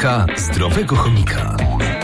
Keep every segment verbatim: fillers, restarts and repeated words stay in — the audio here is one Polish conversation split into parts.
Klinika Zdrowego Chomika.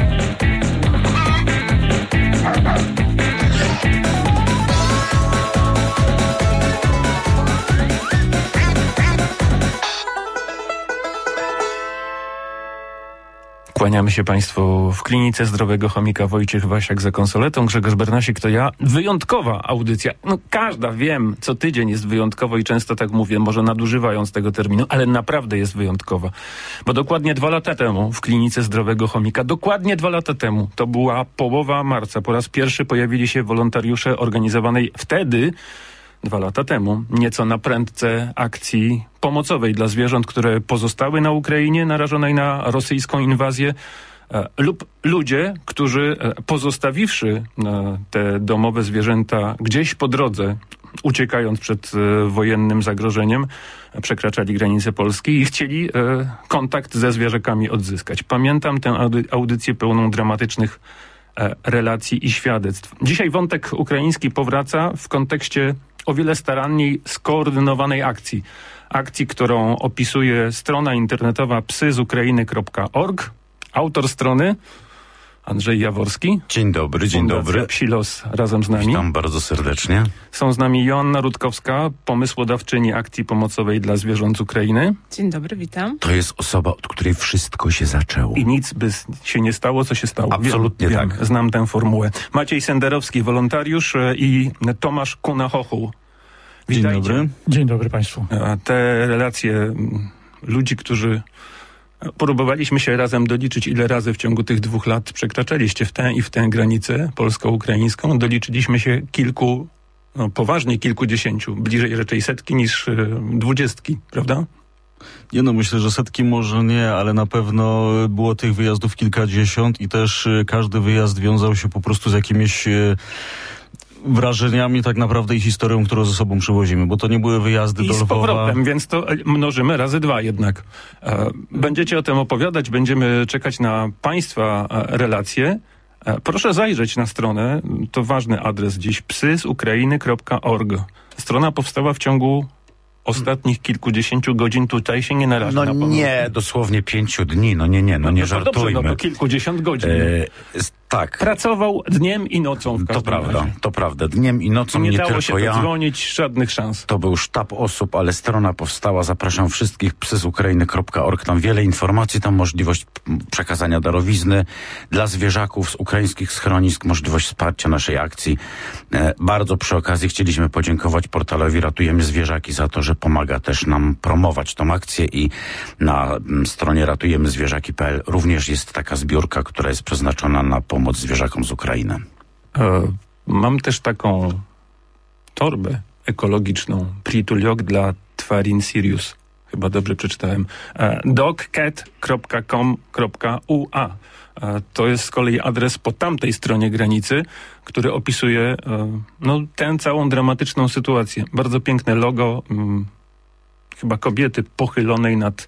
Kłaniamy się Państwu w Klinice Zdrowego Chomika. Wojciech Wasiak za konsoletą, Grzegorz Bernasik to ja. Wyjątkowa audycja. No każda, wiem, co tydzień jest wyjątkowo i często tak mówię, może nadużywając tego terminu, ale naprawdę jest wyjątkowa. Bo dokładnie dwa lata temu w Klinice Zdrowego Chomika, dokładnie dwa lata temu, to była połowa marca, po raz pierwszy pojawili się wolontariusze organizowanej wtedy, dwa lata temu, nieco na prędce akcji pomocowej dla zwierząt, które pozostały na Ukrainie, narażonej na rosyjską inwazję, e, lub ludzie, którzy e, pozostawiwszy e, te domowe zwierzęta gdzieś po drodze, uciekając przed e, wojennym zagrożeniem, e, przekraczali granicę Polski i chcieli e, kontakt ze zwierzakami odzyskać. Pamiętam tę audy- audycję pełną dramatycznych e, relacji i świadectw. Dzisiaj wątek ukraiński powraca w kontekście o wiele staranniej skoordynowanej akcji. Akcji, którą opisuje strona internetowa psy z ukrainy kropka org. Autor strony Andrzej Jaworski. Dzień dobry, dzień Fundacja dobry. Psi Los razem z nami. Witam bardzo serdecznie. Są z nami Joanna Rutkowska, pomysłodawczyni akcji pomocowej dla zwierząt z Ukrainy. Dzień dobry, witam. To jest osoba, od której wszystko się zaczęło. I nic by się nie stało, co się stało. Absolutnie wiem, tak. Wiem, znam tę formułę. Maciej Senderowski, wolontariusz, i Tomasz Kuna-Hochuł. Dzień dobry. Dzień dobry Państwu. Te relacje m, ludzi, którzy próbowaliśmy się razem doliczyć, ile razy w ciągu tych dwóch lat przekraczaliście w tę i w tę granicę polsko-ukraińską. Doliczyliśmy się kilku, no poważnie kilkudziesięciu, bliżej raczej setki niż y, dwudziestki, prawda? Nie no, myślę, że setki może nie, ale na pewno było tych wyjazdów kilkadziesiąt i też y, każdy wyjazd wiązał się po prostu z jakimiś y, wrażeniami tak naprawdę i historią, którą ze sobą przywozimy, bo to nie były wyjazdy I do z Lwowa. powrotem, więc to mnożymy razy dwa jednak. E, będziecie o tym opowiadać, będziemy czekać na Państwa e, relacje. E, proszę zajrzeć na stronę, to ważny adres dziś, psy z ukrainy kropka org. Strona powstała w ciągu ostatnich kilkudziesięciu godzin, tutaj się nie naraża No na pomoc. nie, dosłownie pięciu dni, no nie, nie, no, No nie to żartujmy. dobrze, no to kilkudziesiąt godzin. E, s- tak, Pracował dniem i nocą w to każdym prawda, razie. to prawda. Dniem i nocą Nie nie, dało tylko się ja. dodzwonić, żadnych szans. To był sztab osób, ale strona powstała. Zapraszam wszystkich, psy z ukrainy kropka org. Tam wiele informacji, tam możliwość m, przekazania darowizny dla zwierzaków z ukraińskich schronisk, możliwość wsparcia naszej akcji. E, bardzo przy okazji chcieliśmy podziękować portalowi Ratujemy Zwierzaki za to, że pomaga też nam promować tą akcję i na m, stronie ratujemy zwierzaki kropka p l również jest taka zbiórka, która jest przeznaczona na pomoc zwierzakom z Ukrainy. E, mam też taką torbę ekologiczną, Prituliok dla Twarin Sirius. Chyba dobrze przeczytałem. E, dogcat kropka com kropka u a. E, to jest z kolei adres po tamtej stronie granicy, który opisuje e, no, tę całą dramatyczną sytuację. Bardzo piękne logo, mm, chyba kobiety pochylonej nad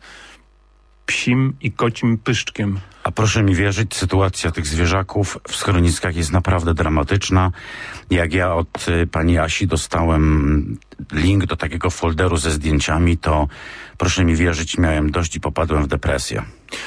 psim i kocim pyszczkiem. A proszę mi wierzyć, sytuacja tych zwierzaków w schroniskach jest naprawdę dramatyczna. Jak ja od y, pani Asi dostałem link do takiego folderu ze zdjęciami, to proszę mi wierzyć, miałem dość i popadłem w depresję.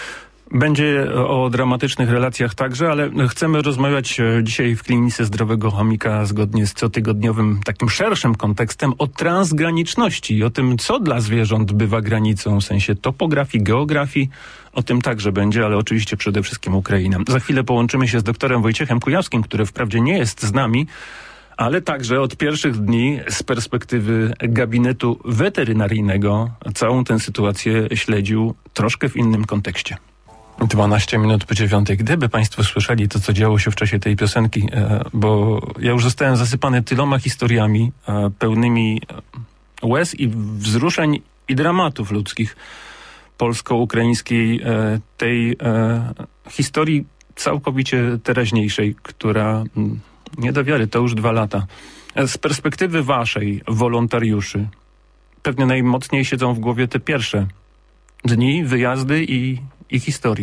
Będzie o dramatycznych relacjach także, ale chcemy rozmawiać dzisiaj w Klinice Zdrowego Chomika zgodnie z cotygodniowym takim szerszym kontekstem o transgraniczności i o tym, co dla zwierząt bywa granicą w sensie topografii, geografii. O tym także będzie, ale oczywiście przede wszystkim Ukraina. Za chwilę połączymy się z doktorem Wojciechem Kujawskim, który wprawdzie nie jest z nami, ale także od pierwszych dni z perspektywy gabinetu weterynaryjnego całą tę sytuację śledził troszkę w innym kontekście. dwanaście minut po dziewiątej. Gdyby Państwo słyszeli to, co działo się w czasie tej piosenki, e, bo ja już zostałem zasypany tyloma historiami e, pełnymi łez i wzruszeń i dramatów ludzkich polsko-ukraińskiej, e, tej e, historii całkowicie teraźniejszej, która m, nie do wiary, to już dwa lata. E, z perspektywy waszej, wolontariuszy, pewnie najmocniej siedzą w głowie te pierwsze dni, wyjazdy i i historię.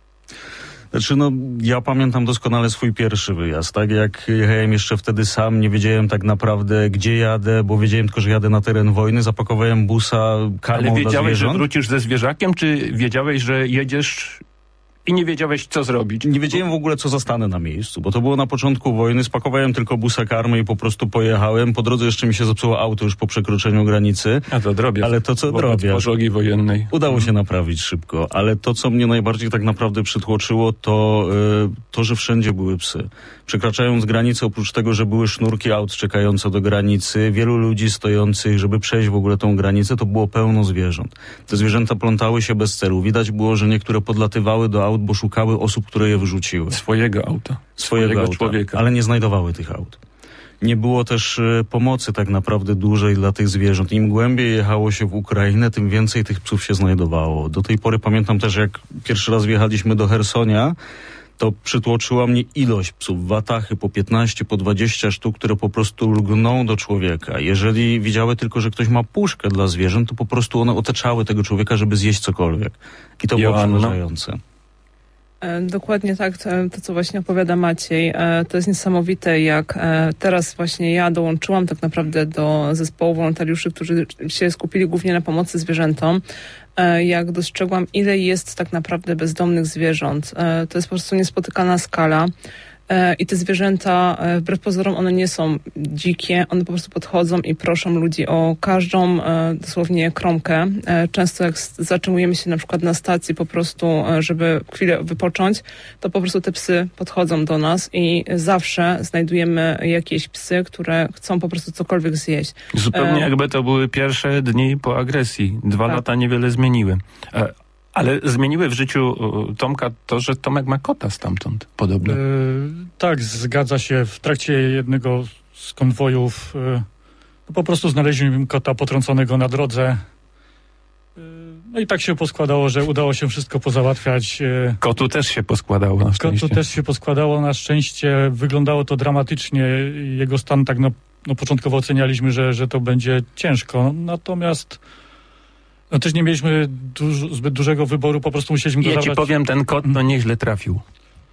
Znaczy, no, ja pamiętam doskonale swój pierwszy wyjazd, tak? Jak jechałem jeszcze wtedy sam, nie wiedziałem tak naprawdę, gdzie jadę, bo wiedziałem tylko, że jadę na teren wojny, zapakowałem busa karmą Ale wiedziałeś, dla zwierząt. że wrócisz ze zwierzakiem, czy wiedziałeś, że jedziesz i nie wiedziałeś, co zrobić. Nie wiedziałem w ogóle, co zastanę na miejscu, bo to było na początku wojny. Spakowałem tylko busa karmy i po prostu pojechałem. Po drodze jeszcze mi się zepsuło auto już po przekroczeniu granicy. A to drobiazg. Ale to, co drobiazg. Pożogi wojennej. Udało mhm. się naprawić szybko, ale to, co mnie najbardziej tak naprawdę przytłoczyło, to yy, to, że wszędzie były psy. Przekraczając granicę, oprócz tego, że były sznurki aut czekające do granicy, wielu ludzi stojących, żeby przejść w ogóle tą granicę, to było pełno zwierząt. Te zwierzęta plątały się bez celu. Widać było, że niektóre podlatywały do aut, bo szukały osób, które je wyrzuciły. Swojego auta. Swojego, Swojego auta, człowieka. Ale nie znajdowały tych aut. Nie było też y, pomocy tak naprawdę dużej dla tych zwierząt. Im głębiej jechało się w Ukrainę, tym więcej tych psów się znajdowało. Do tej pory pamiętam też, jak pierwszy raz wjechaliśmy do Chersonia, to przytłoczyła mnie ilość psów, watachy po piętnaście, po dwadzieścia sztuk, które po prostu lgną do człowieka. Jeżeli widziały tylko, że ktoś ma puszkę dla zwierząt, to po prostu one otaczały tego człowieka, żeby zjeść cokolwiek. I to było przerażające. Dokładnie tak, to, to co właśnie opowiada Maciej, to jest niesamowite, jak teraz właśnie ja dołączyłam tak naprawdę do zespołu wolontariuszy, którzy się skupili głównie na pomocy zwierzętom, jak dostrzegłam, ile jest tak naprawdę bezdomnych zwierząt. To jest po prostu niespotykana skala. I te zwierzęta, wbrew pozorom, one nie są dzikie, one po prostu podchodzą i proszą ludzi o każdą dosłownie kromkę. Często jak zatrzymujemy się na przykład na stacji po prostu, żeby chwilę wypocząć, to po prostu te psy podchodzą do nas i zawsze znajdujemy jakieś psy, które chcą po prostu cokolwiek zjeść. Zupełnie jakby to były pierwsze dni po agresji. Dwa tak. lata niewiele zmieniły. Ale zmieniły w życiu Tomka to, że Tomek ma kota stamtąd, podobno. Yy, tak, zgadza się. W trakcie jednego z konwojów yy, po prostu znaleźliśmy kota potrąconego na drodze. Yy, no i tak się poskładało, że udało się wszystko pozałatwiać. Yy. Kotu też się poskładało na szczęście. Kotu też się poskładało na szczęście. Wyglądało to dramatycznie. Jego stan tak no, no początkowo ocenialiśmy, że, że to będzie ciężko. Natomiast no też nie mieliśmy duż, zbyt dużego wyboru, po prostu musieliśmy go ja zabrać. Ja ci powiem, ten kot no nieźle trafił.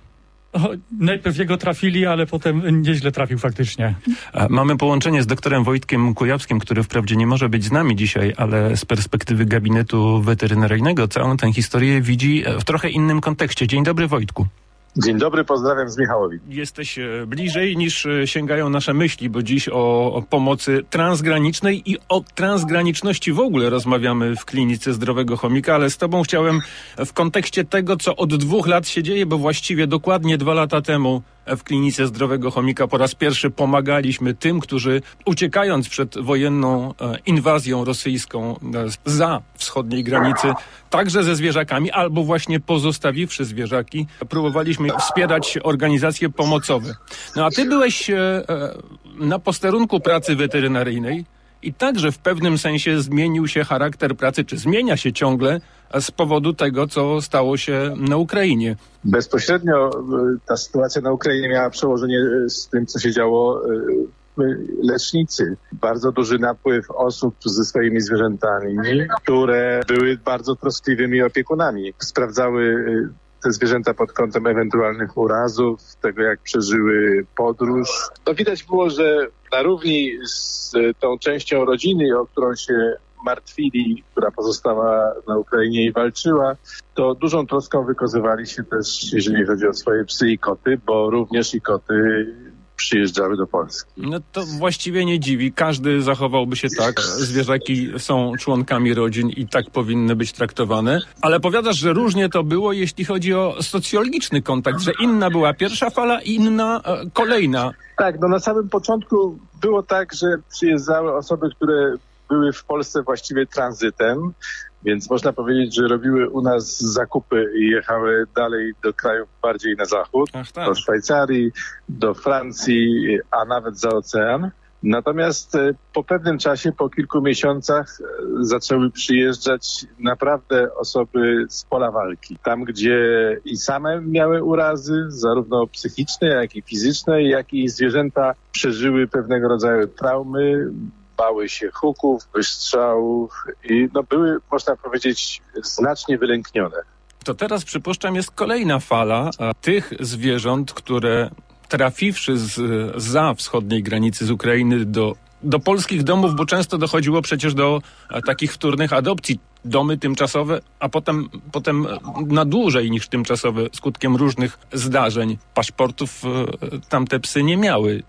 O, najpierw jego trafili, ale potem nieźle trafił faktycznie. A mamy połączenie z doktorem Wojtkiem Kujawskim, który wprawdzie nie może być z nami dzisiaj, ale z perspektywy gabinetu weterynaryjnego całą tę historię widzi w trochę innym kontekście. Dzień dobry, Wojtku. Dzień dobry, pozdrawiam z Michałowic. Jesteś bliżej niż sięgają nasze myśli, bo dziś o, o pomocy transgranicznej i o transgraniczności w ogóle rozmawiamy w Klinice Zdrowego Chomika, ale z tobą chciałem w kontekście tego, co od dwóch lat się dzieje, bo właściwie dokładnie dwa lata temu w Klinice Zdrowego Chomika po raz pierwszy pomagaliśmy tym, którzy uciekając przed wojenną e, inwazją rosyjską e, za wschodniej granicy, także ze zwierzakami, albo właśnie pozostawiwszy zwierzaki, próbowaliśmy wspierać organizacje pomocowe. No a ty byłeś e, e, na posterunku pracy weterynaryjnej i także w pewnym sensie zmienił się charakter pracy, czy zmienia się ciągle z powodu tego, co stało się na Ukrainie. Bezpośrednio ta sytuacja na Ukrainie miała przełożenie z tym, co się działo w lecznicy. Bardzo duży napływ osób ze swoimi zwierzętami, które były bardzo troskliwymi opiekunami. Sprawdzały te zwierzęta pod kątem ewentualnych urazów, tego jak przeżyły podróż. No widać było, że na równi z tą częścią rodziny, o którą się martwili, która pozostała na Ukrainie i walczyła, to dużą troską wykazywali się też, jeżeli chodzi o swoje psy i koty, bo również i koty przyjeżdżały do Polski. No to właściwie nie dziwi. Każdy zachowałby się tak. Zwierzaki są członkami rodzin i tak powinny być traktowane. Ale powiadasz, że różnie to było, jeśli chodzi o socjologiczny kontakt, że inna była pierwsza fala, inna e, kolejna. Tak, no na samym początku było tak, że przyjeżdżały osoby, które były w Polsce właściwie tranzytem, więc można powiedzieć, że robiły u nas zakupy i jechały dalej do krajów bardziej na zachód, Ach, tak. do Szwajcarii, do Francji, a nawet za ocean. Natomiast po pewnym czasie, po kilku miesiącach zaczęły przyjeżdżać naprawdę osoby z pola walki. Tam, gdzie i same miały urazy, zarówno psychiczne, jak i fizyczne, jak i zwierzęta przeżyły pewnego rodzaju traumy, bały się huków, wystrzałów i no, były, można powiedzieć, znacznie wylęknione. To teraz, przypuszczam, jest kolejna fala tych zwierząt, które trafiwszy z, za wschodniej granicy z Ukrainy do, do polskich domów, bo często dochodziło przecież do a, takich wtórnych adopcji. domy tymczasowe, a potem, potem na dłużej niż tymczasowe skutkiem różnych zdarzeń. Paszportów tamte psy nie miały.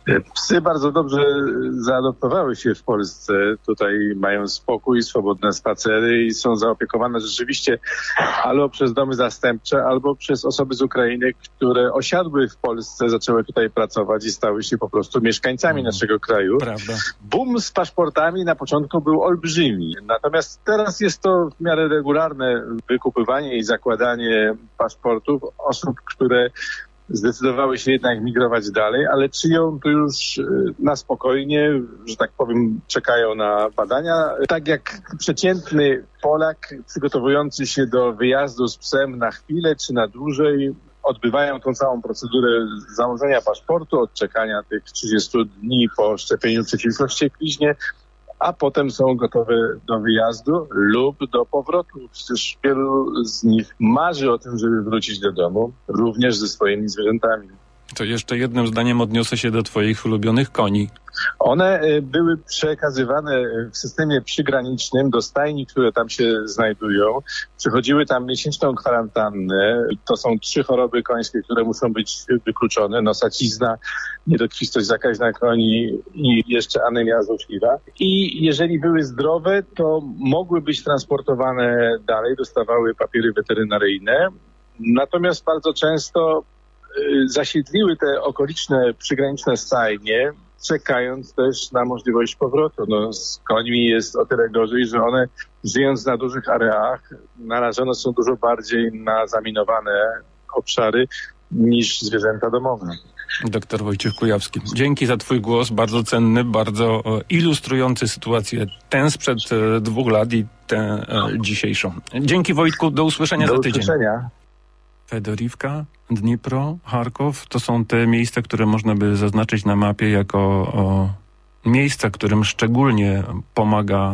Psy bardzo dobrze zaadoptowały się w Polsce. Tutaj mają spokój, swobodne spacery i są zaopiekowane rzeczywiście albo przez domy zastępcze, albo przez osoby z Ukrainy, które osiadły w Polsce, zaczęły tutaj pracować i stały się po prostu mieszkańcami mm. naszego kraju. Prawda. Boom z paszportami na początku był olbrzymi. Natomiast teraz jest to w miarę regularne wykupywanie i zakładanie paszportów osób, które zdecydowały się jednak migrować dalej, ale czyją tu już na spokojnie, że tak powiem, czekają na badania. Tak jak przeciętny Polak przygotowujący się do wyjazdu z psem na chwilę czy na dłużej, odbywają tą całą procedurę założenia paszportu, odczekania tych trzydziestu dni po szczepieniu przeciwko wściekliźnie, a potem są gotowe do wyjazdu lub do powrotu. Przecież wielu z nich marzy o tym, żeby wrócić do domu, również ze swoimi zwierzętami. To jeszcze jednym zdaniem odniosę się do twoich ulubionych koni. One były przekazywane w systemie przygranicznym do stajni, które tam się znajdują. Przechodziły tam miesięczną kwarantannę. To są trzy choroby końskie, które muszą być wykluczone. Nosacizna, niedokrwistość zakaźna koni i jeszcze anemia złośliwa. I jeżeli były zdrowe, to mogły być transportowane dalej, dostawały papiery weterynaryjne. Natomiast bardzo często zasiedliły te okoliczne, przygraniczne stajnie, czekając też na możliwość powrotu. No, z końmi jest o tyle gorzej, że one, żyjąc na dużych areach, narażone są dużo bardziej na zaminowane obszary niż zwierzęta domowe. Doktor Wojciech Kujawski. Dzięki za twój głos, bardzo cenny, bardzo ilustrujący sytuację tę sprzed dwóch lat i tę dzisiejszą. Dzięki, Wojtku, do usłyszenia do za tydzień. Do usłyszenia. Fedorivka, Dnipro, Charkow to są te miejsca, które można by zaznaczyć na mapie jako o, miejsca, którym szczególnie pomaga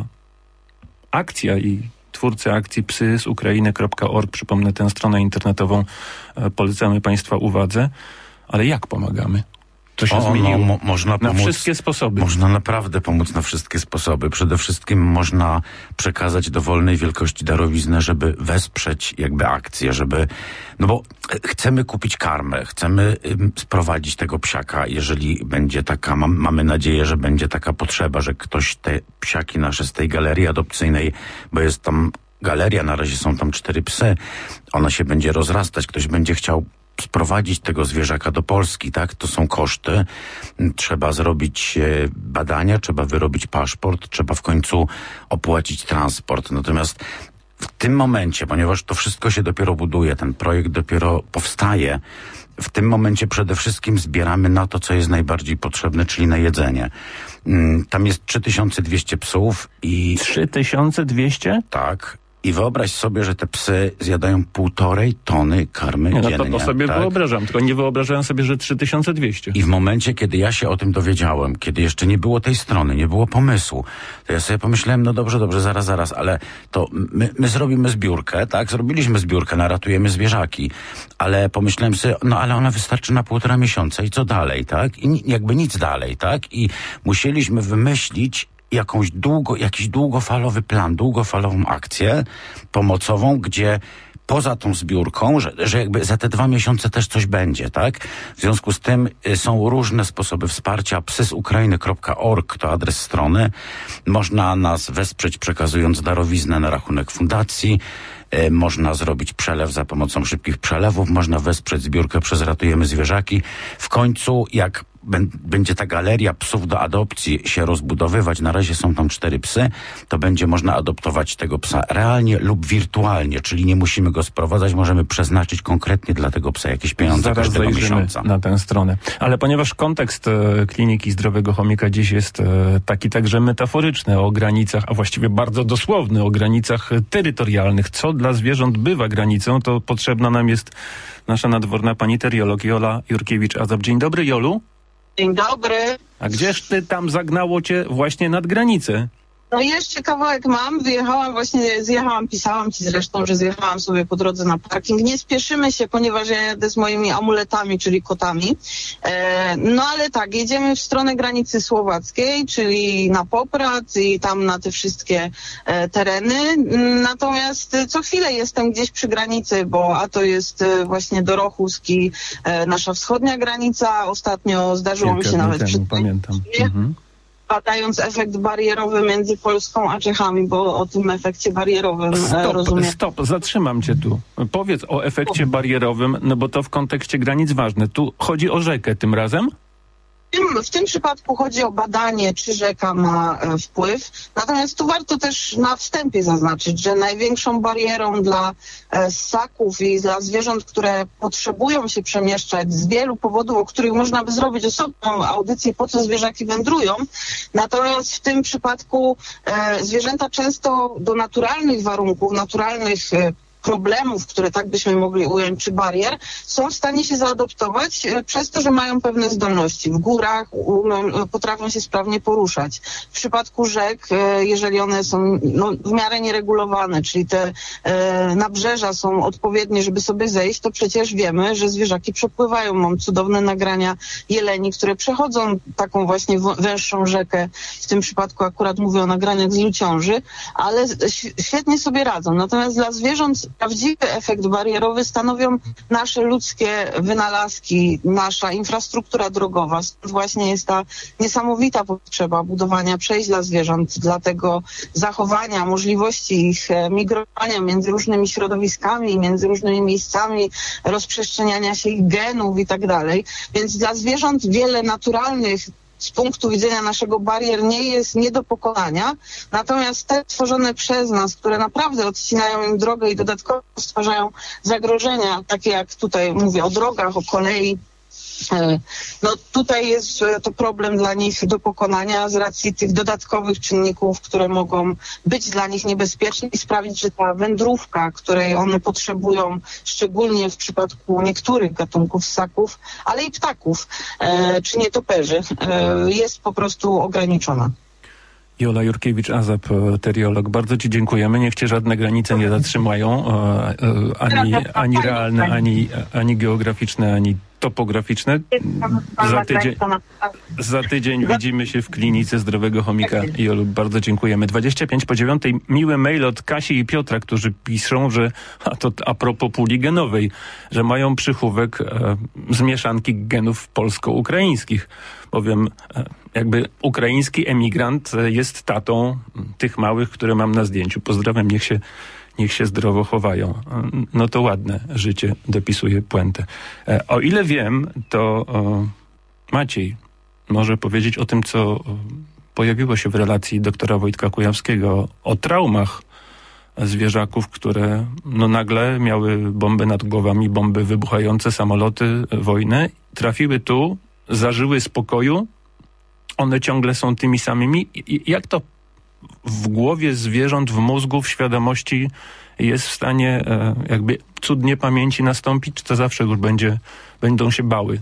akcja i twórcy akcji psy z ukrainy kropka org. Przypomnę tę stronę internetową, e, polecamy Państwa uwadze. Ale jak pomagamy? To się o, zmieniło. No, mo- można na pomóc, wszystkie sposoby. Można naprawdę pomóc na wszystkie sposoby. Przede wszystkim można przekazać dowolnej wielkości darowiznę, żeby wesprzeć jakby akcję, żeby, no bo chcemy kupić karmę, chcemy ym, sprowadzić tego psiaka, jeżeli będzie taka, mam, mamy nadzieję, że będzie taka potrzeba, że ktoś te psiaki nasze z tej galerii adopcyjnej, bo jest tam galeria, na razie są tam cztery psy, ona się będzie rozrastać, ktoś będzie chciał sprowadzić tego zwierzaka do Polski, tak? To są koszty. Trzeba zrobić badania, trzeba wyrobić paszport, trzeba w końcu opłacić transport. Natomiast w tym momencie, ponieważ to wszystko się dopiero buduje, ten projekt dopiero powstaje, w tym momencie przede wszystkim zbieramy na to, co jest najbardziej potrzebne, czyli na jedzenie. Tam jest trzy tysiące dwieście psów i... trzy tysiące dwieście? Tak. I wyobraź sobie, że te psy zjadają półtorej tony karmy nie, no dziennie. to, to sobie tak? wyobrażam, tylko nie wyobrażałem sobie, że trzy tysiące dwieście. I w momencie, kiedy ja się o tym dowiedziałem, kiedy jeszcze nie było tej strony, nie było pomysłu, to ja sobie pomyślałem, no dobrze, dobrze, zaraz, zaraz, ale to my, my zrobimy zbiórkę, tak? Zrobiliśmy zbiórkę, naratujemy zwierzaki, ale pomyślałem sobie, no ale ona wystarczy na półtora miesiąca i co dalej, tak? I jakby nic dalej, tak? I musieliśmy wymyślić jakąś długo, jakiś długofalowy plan, długofalową akcję pomocową, gdzie poza tą zbiórką, że, że jakby za te dwa miesiące też coś będzie, tak? W związku z tym y, są różne sposoby wsparcia. psy z ukrainy kropka org to adres strony. Można nas wesprzeć przekazując darowiznę na rachunek fundacji. Y, można zrobić przelew za pomocą szybkich przelewów. Można wesprzeć zbiórkę przez Ratujemy Zwierzaki. W końcu, jak będzie ta galeria psów do adopcji się rozbudowywać, na razie są tam cztery psy, to będzie można adoptować tego psa realnie lub wirtualnie, czyli nie musimy go sprowadzać, możemy przeznaczyć konkretnie dla tego psa jakieś pieniądze Zaraz każdego miesiąca. na tę stronę. Ale ponieważ kontekst e, Kliniki Zdrowego Chomika dziś jest e, taki także metaforyczny o granicach, a właściwie bardzo dosłowny o granicach terytorialnych, co dla zwierząt bywa granicą, to potrzebna nam jest nasza nadworna pani teriolog Jola Jurkiewicz-Azab. Dzień dobry, Jolu. Dzień dobry. A gdzież ty tam zagnało cię właśnie nad granicę? No jeszcze kawałek mam, wyjechałam właśnie, zjechałam, pisałam ci zresztą, że zjechałam sobie po drodze na parking. Nie spieszymy się, ponieważ ja jadę z moimi amuletami, czyli kotami. E, no ale tak, jedziemy w stronę granicy słowackiej, czyli na Poprad i tam na te wszystkie e, tereny. Natomiast co chwilę jestem gdzieś przy granicy, bo a to jest e, właśnie Dorochówski, e, nasza wschodnia granica. Ostatnio zdarzyło Kilka mi się dni nawet... temu, pamiętam. Mhm. Badając efekt barierowy między Polską a Czechami, bo o tym efekcie barierowym Stop, rozumiem. stop, zatrzymam cię tu. Powiedz o efekcie barierowym, no bo to w kontekście granic ważne. Tu chodzi o rzekę tym razem? W tym, w tym przypadku chodzi o badanie, czy rzeka ma e, wpływ. Natomiast tu warto też na wstępie zaznaczyć, że największą barierą dla e, ssaków i dla zwierząt, które potrzebują się przemieszczać z wielu powodów, o których można by zrobić osobną audycję, po co zwierzaki wędrują. Natomiast w tym przypadku e, zwierzęta często do naturalnych warunków, naturalnych e, problemów, które tak byśmy mogli ująć, czy barier, są w stanie się zaadoptować e, przez to, że mają pewne zdolności. W górach um, potrafią się sprawnie poruszać. W przypadku rzek, e, jeżeli one są no, w miarę nieregulowane, czyli te e, nabrzeża są odpowiednie, żeby sobie zejść, to przecież wiemy, że zwierzaki przepływają. Mam cudowne nagrania jeleni, które przechodzą taką właśnie w- węższą rzekę. W tym przypadku akurat mówię o nagraniach z Luciąży, ale ś- świetnie sobie radzą. Natomiast dla zwierząt prawdziwy efekt barierowy stanowią nasze ludzkie wynalazki, nasza infrastruktura drogowa. Stąd właśnie jest ta niesamowita potrzeba budowania przejść dla zwierząt, dla tego zachowania możliwości ich migrowania między różnymi środowiskami, między różnymi miejscami, rozprzestrzeniania się ich genów i tak dalej. Więc dla zwierząt wiele naturalnych z punktu widzenia naszego barier nie jest nie do pokonania, natomiast te tworzone przez nas, które naprawdę odcinają im drogę i dodatkowo stwarzają zagrożenia, takie jak tutaj mówię o drogach, o kolei, no tutaj jest to problem dla nich do pokonania z racji tych dodatkowych czynników, które mogą być dla nich niebezpieczne i sprawić, że ta wędrówka, której one potrzebują, szczególnie w przypadku niektórych gatunków ssaków, ale i ptaków, e, czy nietoperzy, e, jest po prostu ograniczona. Jola Jurkiewicz-Azap, teriolog. Bardzo ci dziękujemy. Niech cię żadne granice nie zatrzymają, e, e, ani, ani realne, ani, ani geograficzne, ani topograficzne. Za tydzień, za tydzień widzimy się w klinice Zdrowego Chomika. Jolu, bardzo dziękujemy. dwadzieścia pięć po dziewiątej. Miły mail od Kasi i Piotra, którzy piszą, że a to a propos puli genowej, że mają przychówek e, z mieszanki genów polsko-ukraińskich. Bowiem e, jakby ukraiński emigrant jest tatą tych małych, które mam na zdjęciu. Pozdrawiam, niech się Niech się zdrowo chowają. No to ładne życie, dopisuje puentę. E, o ile wiem, to o, Maciej może powiedzieć o tym, co o, pojawiło się w relacji doktora Wojtka Kujawskiego o traumach zwierzaków, które no nagle miały bomby nad głowami, bomby wybuchające, samoloty, wojnę. Trafiły tu, zażyły spokoju. One ciągle są tymi samymi. I, jak to w głowie zwierząt, w mózgu, w świadomości jest w stanie e, jakby cud niepamięci nastąpić, czy to zawsze już będzie, będą się bały?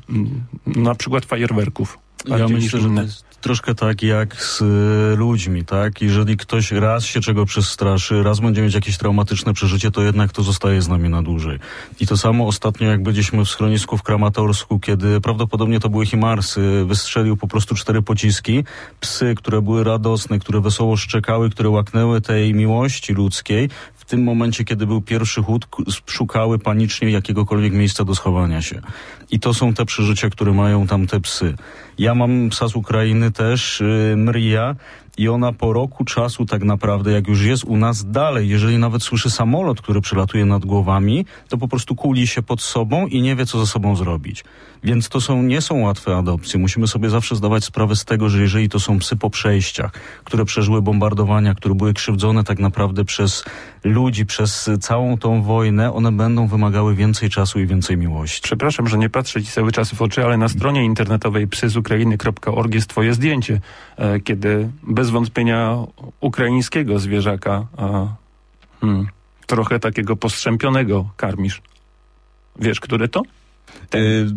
Na przykład fajerwerków. Ja myślę, że to jest troszkę tak jak z y, ludźmi, tak? Jeżeli ktoś raz się czego przestraszy, raz będzie mieć jakieś traumatyczne przeżycie, to jednak to zostaje z nami na dłużej. I to samo ostatnio, jak byliśmy w schronisku w Kramatorsku, kiedy prawdopodobnie to były Himarsy, wystrzelił po prostu cztery pociski. Psy, które były radosne, które wesoło szczekały, które łaknęły tej miłości ludzkiej, w tym momencie, kiedy był pierwszy chód, szukały panicznie jakiegokolwiek miejsca do schowania się. I to są te przeżycia, które mają tam te psy. Ja mam psa z Ukrainy też, yy, Mrija, i ona po roku czasu tak naprawdę, jak już jest u nas dalej, jeżeli nawet słyszy samolot, który przelatuje nad głowami, to po prostu kuli się pod sobą i nie wie, co ze sobą zrobić. Więc to są, nie są łatwe adopcje. Musimy sobie zawsze zdawać sprawę z tego, że jeżeli to są psy po przejściach, które przeżyły bombardowania, które były krzywdzone tak naprawdę przez ludzi, przez całą tą wojnę, one będą wymagały więcej czasu i więcej miłości. Przepraszam, że nie patrzę ci cały czas w oczy, ale na stronie internetowej psy z ukrainy kropka org jest twoje zdjęcie, e, kiedy bez wątpienia ukraińskiego zwierzaka a, hmm, trochę takiego postrzępionego karmisz. Wiesz, które to? Y-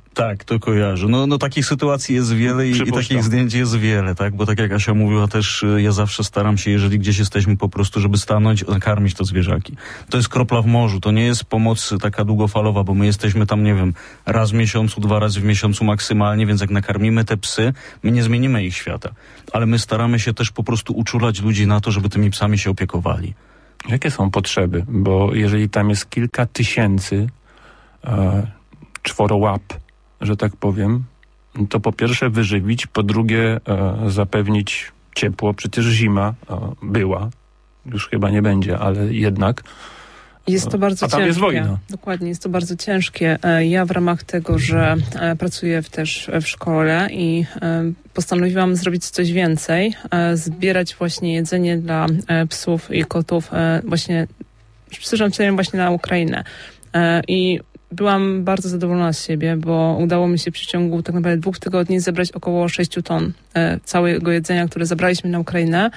Tak, to kojarzę. No, no takich sytuacji jest wiele i, i takich zdjęć jest wiele, tak? Bo tak jak Asia mówiła też, ja zawsze staram się, jeżeli gdzieś jesteśmy po prostu, żeby stanąć, nakarmić to zwierzaki. To jest kropla w morzu, to nie jest pomoc taka długofalowa, bo my jesteśmy tam, nie wiem, raz w miesiącu, dwa razy w miesiącu maksymalnie, więc jak nakarmimy te psy, my nie zmienimy ich świata. Ale my staramy się też po prostu uczulać ludzi na to, żeby tymi psami się opiekowali. Jakie są potrzeby? Bo jeżeli tam jest kilka tysięcy e, czworołap, że tak powiem, to po pierwsze wyżywić, po drugie e, zapewnić ciepło. Przecież zima e, była, już chyba nie będzie, ale jednak. Jest to bardzo A tam ciężkie. jest wojna. Dokładnie, jest to bardzo ciężkie. Ja w ramach tego, że pracuję też w szkole i postanowiłam zrobić coś więcej, zbierać właśnie jedzenie dla psów i kotów właśnie z przeznaczeniem właśnie na Ukrainę. I byłam bardzo zadowolona z siebie, bo udało mi się w przeciągu tak naprawdę dwóch tygodni zebrać około sześciu ton całego jedzenia, które zabraliśmy na Ukrainę.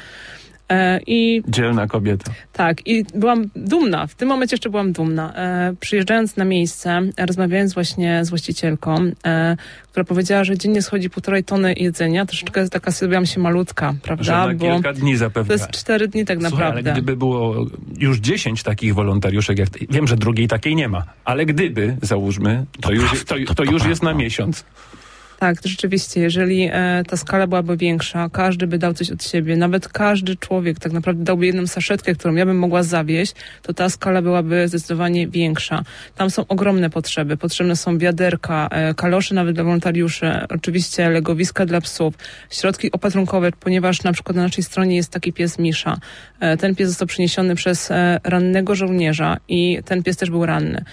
I dzielna kobieta. Tak, i byłam dumna, w tym momencie jeszcze byłam dumna. E, przyjeżdżając na miejsce, rozmawiając właśnie z właścicielką, e, która powiedziała, że dziennie schodzi półtorej tony jedzenia, troszeczkę taka zrobiłam się malutka, prawda? Że na Bo kilka dni zapewne. to jest cztery dni tak Słuchaj, naprawdę. ale gdyby było już dziesięć takich wolontariuszek, jak ty, wiem, że drugiej takiej nie ma, ale gdyby, załóżmy, to, to już, to, to, to już jest na miesiąc. Tak, to rzeczywiście, jeżeli e, ta skala byłaby większa, każdy by dał coś od siebie, nawet każdy człowiek tak naprawdę dałby jedną saszetkę, którą ja bym mogła zawieźć, to ta skala byłaby zdecydowanie większa. Tam są ogromne potrzeby. Potrzebne są wiaderka, e, kalosze nawet dla wolontariuszy, oczywiście legowiska dla psów, środki opatrunkowe, ponieważ na przykład na naszej stronie jest taki pies Misza. E, ten pies został przyniesiony przez e, rannego żołnierza i ten pies też był ranny.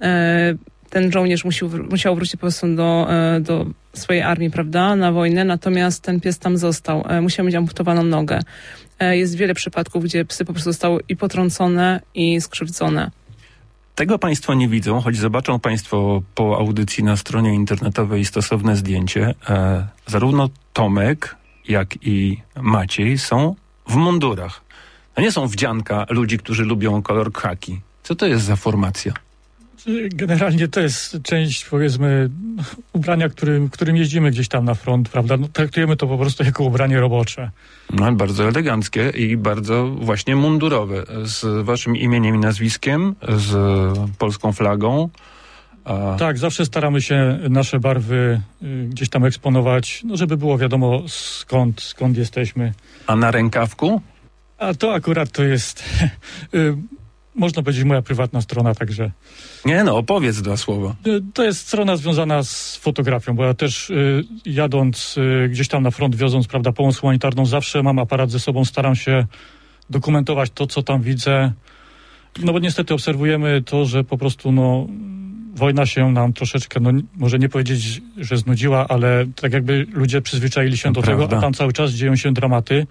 E, ten żołnierz musiał, musiał wrócić po prostu do, do swojej armii, prawda, na wojnę, natomiast ten pies tam został. Musiał mieć amputowaną nogę. Jest wiele przypadków, gdzie psy po prostu zostały i potrącone, i skrzywdzone. Tego Państwo nie widzą, choć zobaczą Państwo po audycji na stronie internetowej stosowne zdjęcie. E, zarówno Tomek, jak i Maciej są w mundurach. To nie są wdzianka ludzi, którzy lubią kolor khaki. Co to jest za formacja? Generalnie to jest część, powiedzmy, ubrania, którym, którym jeździmy gdzieś tam na front, prawda? No, traktujemy to po prostu jako ubranie robocze. No, bardzo eleganckie i bardzo właśnie mundurowe. Z waszym imieniem i nazwiskiem, z polską flagą. A... Tak, zawsze staramy się nasze barwy y, gdzieś tam eksponować, no żeby było wiadomo skąd, skąd jesteśmy. A na rękawku? A to akurat to jest... y, można powiedzieć moja prywatna strona, także... Nie no, opowiedz dwa słowa. To jest strona związana z fotografią, bo ja też y, jadąc y, gdzieś tam na front, wioząc, prawda, pomoc humanitarną, zawsze mam aparat ze sobą, staram się dokumentować to, co tam widzę. No bo niestety obserwujemy to, że po prostu no wojna się nam troszeczkę, no może nie powiedzieć, że znudziła, ale tak jakby ludzie przyzwyczaili się no, do prawda. tego, a tam cały czas dzieją się dramaty.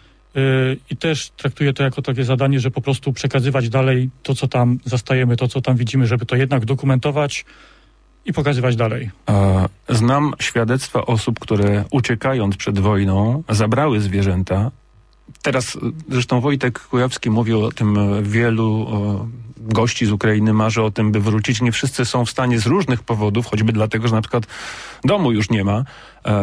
I też traktuję to jako takie zadanie, że po prostu przekazywać dalej to, co tam zastajemy, to, co tam widzimy, żeby to jednak dokumentować i pokazywać dalej. Znam świadectwa osób, które uciekając przed wojną zabrały zwierzęta. Teraz zresztą Wojtek Kujawski mówił o tym, wielu gości z Ukrainy marzy o tym, by wrócić. Nie wszyscy są w stanie z różnych powodów, choćby dlatego, że na przykład domu już nie ma.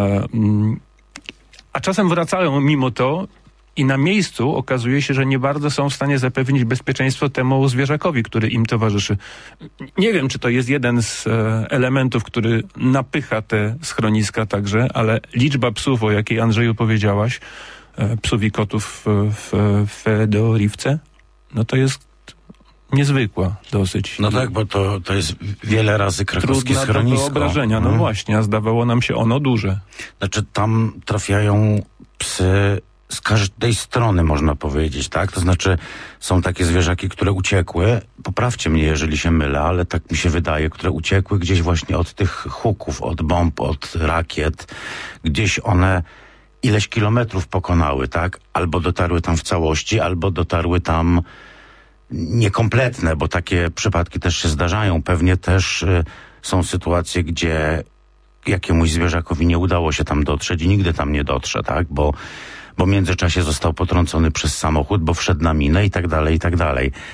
A czasem wracają mimo to i na miejscu okazuje się, że nie bardzo są w stanie zapewnić bezpieczeństwo temu zwierzakowi, który im towarzyszy. Nie wiem, czy to jest jeden z e, elementów, który napycha te schroniska także, ale liczba psów, o jakiej Andrzeju powiedziałaś, e, psów i kotów w, w Fedorivce, no to jest niezwykła dosyć. No tak, bo to, to jest wiele razy krakowskie Trudna schronisko. do wyobrażenia, no hmm. właśnie, a zdawało nam się ono duże. Znaczy tam trafiają psy z każdej strony, można powiedzieć, tak? To znaczy są takie zwierzaki, które uciekły, poprawcie mnie, jeżeli się mylę, ale tak mi się wydaje, które uciekły gdzieś właśnie od tych huków, od bomb, od rakiet. Gdzieś one ileś kilometrów pokonały, tak? Albo dotarły tam w całości, albo dotarły tam niekompletne, bo takie przypadki też się zdarzają. Pewnie też y, są sytuacje, gdzie jakiemuś zwierzakowi nie udało się tam dotrzeć i nigdy tam nie dotrze, tak? Bo bo w międzyczasie został potrącony przez samochód, bo wszedł na minę i tak dalej, i tak dalej.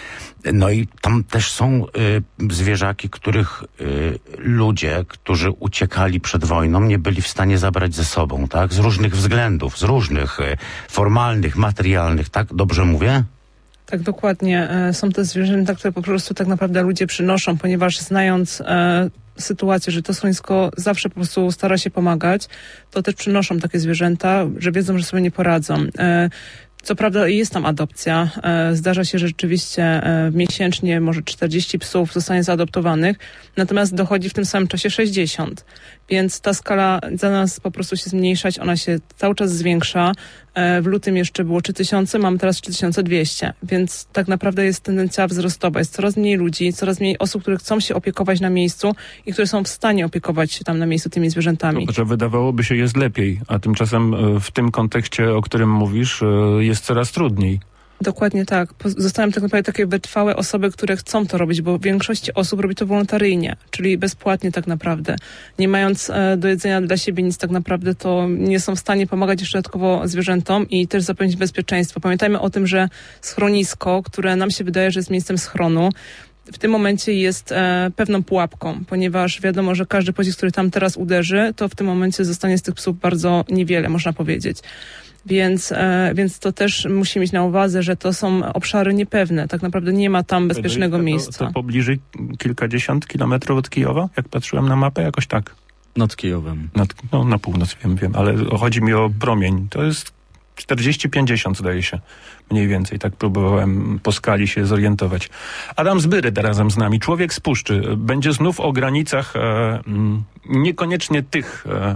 No i tam też są y, zwierzaki, których y, ludzie, którzy uciekali przed wojną, nie byli w stanie zabrać ze sobą, tak? Z różnych względów, z różnych y, formalnych, materialnych, tak? Dobrze mówię? Tak, dokładnie. Są to zwierzęta, które po prostu tak naprawdę ludzie przynoszą, ponieważ znając e, sytuację, że to schronisko zawsze po prostu stara się pomagać, to też przynoszą takie zwierzęta, że wiedzą, że sobie nie poradzą. E, Co prawda jest tam adopcja. Zdarza się, że rzeczywiście miesięcznie może czterdzieści psów zostanie zaadoptowanych, natomiast dochodzi w tym samym czasie sześćdziesiąt. Więc ta skala za nas po prostu się zmniejszać, ona się cały czas zwiększa. W lutym jeszcze było trzy tysiące, mamy teraz trzy tysiące dwieście. Więc tak naprawdę jest tendencja wzrostowa. Jest coraz mniej ludzi, coraz mniej osób, które chcą się opiekować na miejscu i które są w stanie opiekować się tam na miejscu tymi zwierzętami. To, że wydawałoby się jest lepiej, a tymczasem w tym kontekście, o którym mówisz, jest coraz trudniej. Dokładnie tak. Zostają tak naprawdę takie wytrwałe osoby, które chcą to robić, bo w większości osób robi to wolontaryjnie, czyli bezpłatnie tak naprawdę. Nie mając e, do jedzenia dla siebie nic tak naprawdę, to nie są w stanie pomagać jeszcze dodatkowo zwierzętom i też zapewnić bezpieczeństwo. Pamiętajmy o tym, że schronisko, które nam się wydaje, że jest miejscem schronu, w tym momencie jest e, pewną pułapką, ponieważ wiadomo, że każdy pocisk, który tam teraz uderzy, to w tym momencie zostanie z tych psów bardzo niewiele, można powiedzieć. Więc, e, więc to też musi mieć na uwadze, że to są obszary niepewne. Tak naprawdę nie ma tam bezpiecznego to, miejsca. To, to pobliżej kilkadziesiąt kilometrów od Kijowa? Jak patrzyłem na mapę, jakoś tak. Nad Kijowem. Nad, no na północ, wiem, wiem, ale chodzi mi o promień. To jest czterdzieści pięćdziesiąt, zdaje się. Mniej więcej, tak próbowałem po skali się zorientować. Adam Zbyryt razem z nami, człowiek z puszczy. Będzie znów o granicach e, niekoniecznie tych, e,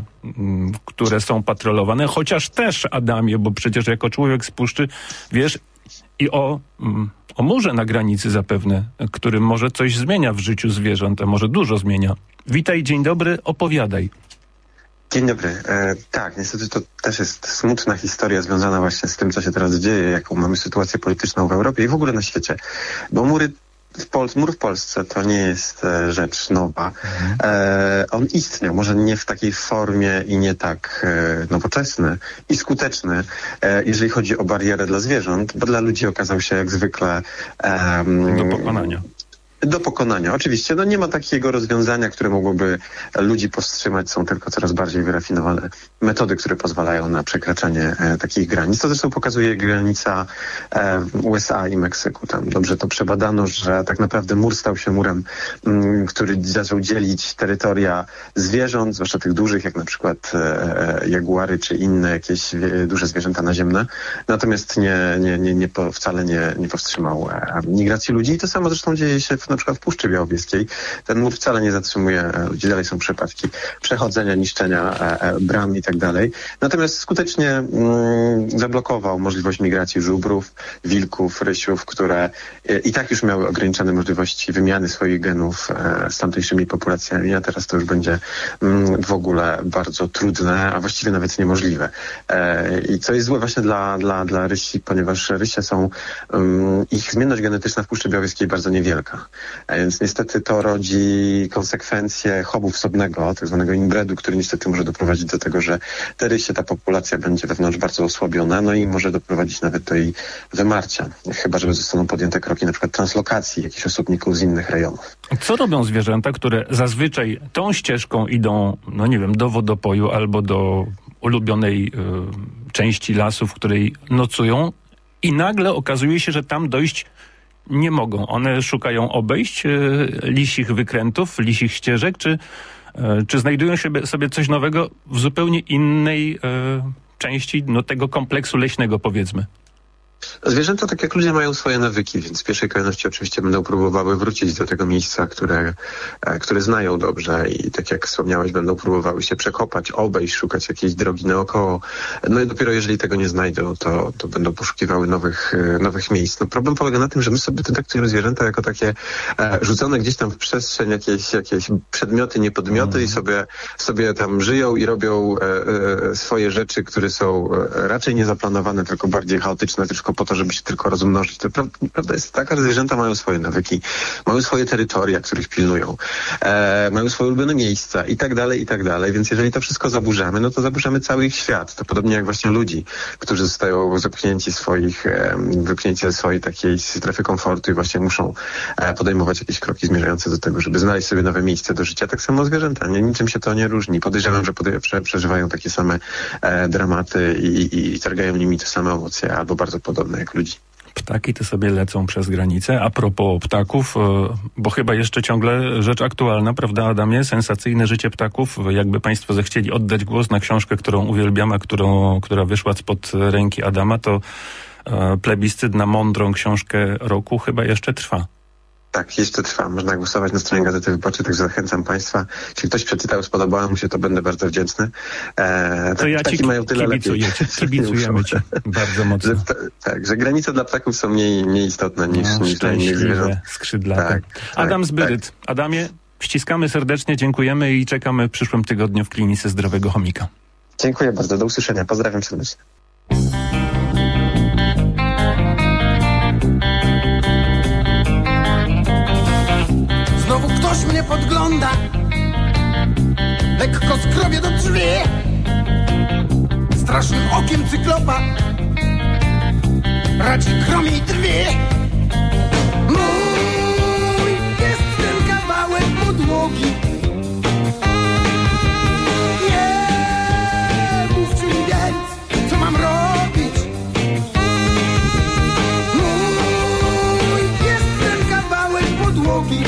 które są patrolowane, chociaż też, Adamie, bo przecież jako człowiek z puszczy wiesz i o, o murze na granicy zapewne, który może coś zmienia w życiu zwierząt, a może dużo zmienia. Witaj, dzień dobry, opowiadaj. Dzień dobry. E, tak, niestety to też jest smutna historia związana właśnie z tym, co się teraz dzieje, jaką mamy sytuację polityczną w Europie i w ogóle na świecie. Bo mury w Pol- mur w Polsce to nie jest e, rzecz nowa. E, on istniał, może nie w takiej formie i nie tak e, nowoczesny i skuteczny, e, jeżeli chodzi o barierę dla zwierząt, bo dla ludzi okazał się jak zwykle e, do pokonania. Do pokonania. Oczywiście, no nie ma takiego rozwiązania, które mogłoby ludzi powstrzymać. Są tylko coraz bardziej wyrafinowane metody, które pozwalają na przekraczanie e, takich granic. To zresztą pokazuje granica e, U S A i Meksyku. Tam dobrze to przebadano, że tak naprawdę mur stał się murem, m, który zaczął dzielić terytoria zwierząt, zwłaszcza tych dużych, jak na przykład e, jaguary czy inne jakieś wie, duże zwierzęta naziemne. Natomiast nie, nie, nie, nie po, wcale nie, nie powstrzymał e, migracji ludzi. I to samo zresztą dzieje się w na przykład w Puszczy Białowieskiej. Ten mur wcale nie zatrzymuje ludzi, dalej są przypadki przechodzenia, niszczenia e, e, bram i tak dalej. Natomiast skutecznie mm, zablokował możliwość migracji żubrów, wilków, rysiów, które e, i tak już miały ograniczone możliwości wymiany swoich genów e, z tamtejszymi populacjami, a teraz to już będzie mm, w ogóle bardzo trudne, a właściwie nawet niemożliwe. E, I co jest złe właśnie dla, dla, dla rysi, ponieważ rysie są, um, ich zmienność genetyczna w Puszczy Białowieskiej bardzo niewielka. A więc niestety to rodzi konsekwencje chowu wsobnego, tak zwanego inbredu, który niestety może doprowadzić do tego, że te rysie, ta populacja będzie wewnątrz bardzo osłabiona, no i może doprowadzić nawet do jej wymarcia. Chyba, że zostaną podjęte kroki na przykład translokacji jakichś osobników z innych rejonów. Co robią zwierzęta, które zazwyczaj tą ścieżką idą, no nie wiem, do wodopoju albo do ulubionej y, części lasu, w której nocują i nagle okazuje się, że tam dojść nie mogą. One szukają obejść e, lisich wykrętów, lisich ścieżek, czy, e, czy znajdują sobie, sobie coś nowego w zupełnie innej e, części no, tego kompleksu leśnego, powiedzmy? Zwierzęta, tak jak ludzie, mają swoje nawyki, więc w pierwszej kolejności oczywiście będą próbowały wrócić do tego miejsca, które, które znają dobrze i tak jak wspomniałeś, będą próbowały się przekopać, obejść, szukać jakiejś drogi naokoło. No i dopiero jeżeli tego nie znajdą, to, to będą poszukiwały nowych, nowych miejsc. No problem polega na tym, że my sobie traktujemy zwierzęta jako takie e, rzucone gdzieś tam w przestrzeń jakieś, jakieś przedmioty, niepodmioty mm. i sobie, sobie tam żyją i robią e, e, swoje rzeczy, które są raczej niezaplanowane, tylko bardziej chaotyczne, też w wszystko po to, żeby się tylko rozmnożyć. To prawda, prawda jest taka, że zwierzęta mają swoje nawyki, mają swoje terytoria, których pilnują, e, mają swoje ulubione miejsca i tak dalej, i tak dalej. Więc jeżeli to wszystko zaburzamy, no to zaburzamy cały ich świat. To podobnie jak właśnie ludzi, którzy zostają zepchnięci swoich, e, wypchnięci ze swojej takiej strefy komfortu i właśnie muszą e, podejmować jakieś kroki zmierzające do tego, żeby znaleźć sobie nowe miejsce do życia. Tak samo zwierzęta. Nie, niczym się to nie różni. Podejrzewam, że podej- prze- przeżywają takie same e, dramaty i, i, i targają nimi te same emocje, albo bardzo podobne jak ludzi. Ptaki te sobie lecą przez granicę. A propos ptaków, bo chyba jeszcze ciągle rzecz aktualna, prawda, Adamie? Sensacyjne życie ptaków. Jakby państwo zechcieli oddać głos na książkę, którą uwielbiam, a którą, która wyszła spod ręki Adama, to e, plebiscyt na mądrą książkę roku chyba jeszcze trwa. Tak, jeszcze trwa. Można głosować na stronie Gazety Wyborczej, także zachęcam Państwa. Jeśli ktoś przeczytał, spodobało mu się, to będę bardzo wdzięczny. E, to tak, ja ci mają tyle kibicuję, lepiej. Kibicujemy ci bardzo mocno. Że, tak, że granice dla ptaków są mniej, mniej istotne niż, no, niż dla innych zwierząt. Skrzydlate. Tak, Adam tak, Zbyryt. Tak. Adamie, ściskamy serdecznie, dziękujemy i czekamy w przyszłym tygodniu w Klinice Zdrowego Chomika. Dziękuję bardzo, do usłyszenia. Pozdrawiam serdecznie. Znowu ktoś mnie podgląda, lekko skrobie do drzwi, strasznym okiem cyklopa radzi chromi drwi. Mój jest ten kawałek podłogi, nie mówcie mi więc, co mam robić. Mój jest ten kawałek podłogi,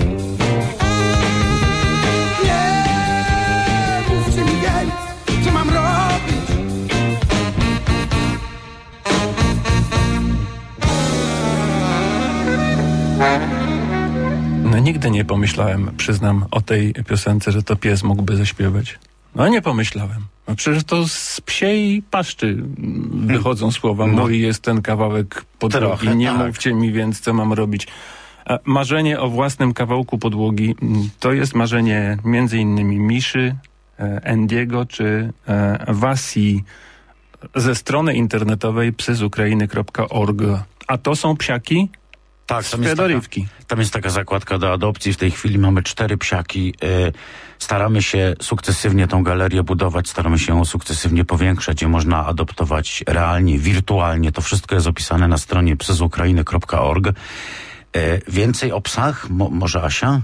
No nigdy nie pomyślałem, przyznam, o tej piosence, że to pies mógłby zaśpiewać. No nie pomyślałem. No przecież to z psiej paszczy wychodzą słowa. No. Mój jest ten kawałek podłogi. Trochę, Nie tak. mówcie mi więc, co mam robić. A marzenie o własnym kawałku podłogi to jest marzenie między innymi Miszy, e, Endiego czy e, Wasi ze strony internetowej psy z ukrainy kropka org. A to są psiaki Tak, z tam jest, taka, Fedorywki. tam jest taka zakładka do adopcji. W tej chwili mamy cztery psiaki. Y, staramy się sukcesywnie tą galerię budować, staramy się ją sukcesywnie powiększać. Je można adoptować realnie, wirtualnie. To wszystko jest opisane na stronie psy z ukrainy kropka org. Y, więcej o psach? Mo, może Asia?